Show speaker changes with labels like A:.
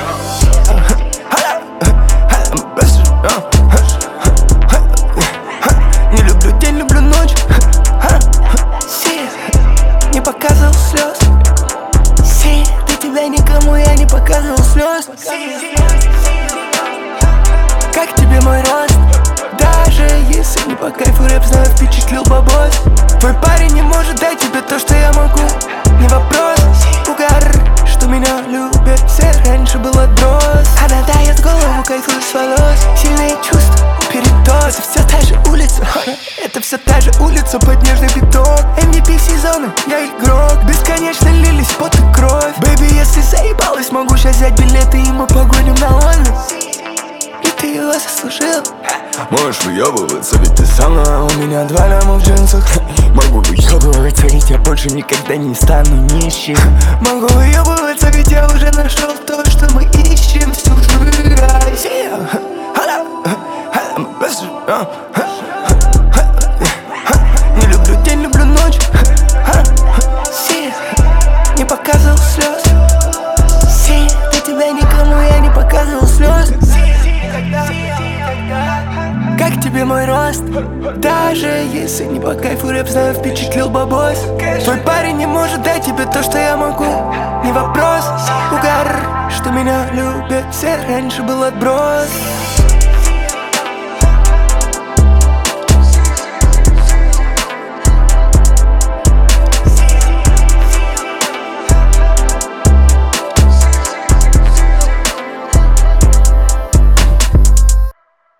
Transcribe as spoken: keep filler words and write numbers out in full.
A: Не люблю день, люблю ночь. Не показывал слез. До тебя никому я не показывал слез. Как тебе мой рост? Даже если не по кайфу рэп, знаю, впечатлил бабос. Твой парень не может дать тебе то, что я могу. Не вопрос, угар, что меня любят все. Раньше был отброс. Она дает голову, кайфую с волос. Сильные чувства, передоз. Это все та же улица. Это все та же улица под нежный биток. эм ви пи сезона, я игрок. Бесконечно лились пот и кровь. Бэйби, если заебалась, могу сейчас взять билеты, и мы погоним на Ольву. И ты его заслужил.
B: Можешь выебываться, ведь ты сама.
A: У меня два ляма в джинсах.
B: Могу выебываться, ведь я больше никогда не стану нищим.
A: Могу выебываться, ведь я уже нашел то, что мы ищем всю жизнь. Не люблю день, люблю ночь. Не показывал слез. До тебя никому я не показывал слез. Как тебе мой рост? Даже если не по кайфу рэп, знаю, впечатлил бабос. Твой парень не может дать тебе то, что я могу. Не вопрос, угар, что меня любят все. Раньше был отброс.